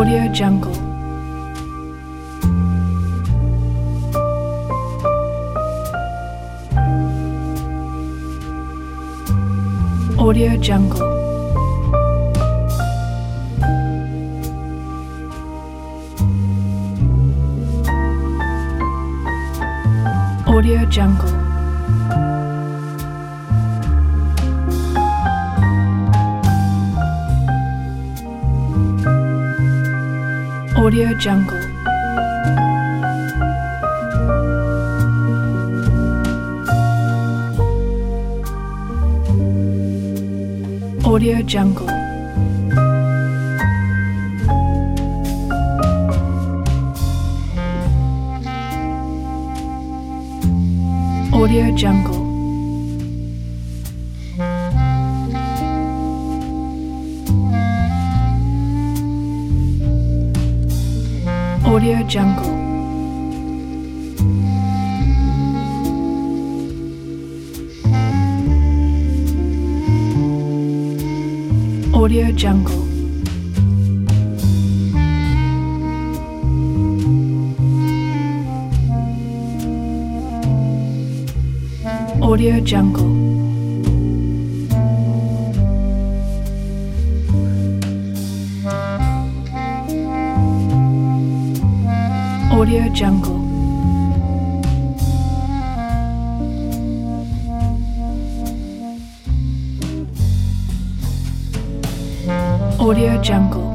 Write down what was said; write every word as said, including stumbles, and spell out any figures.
Audio Jungle. Audio Jungle. Audio Jungle. Audio Jungle. Audio Jungle. Audio Jungle. Audio Jungle. Audio Jungle. Audio Jungle. Audio Jungle. Audio Jungle.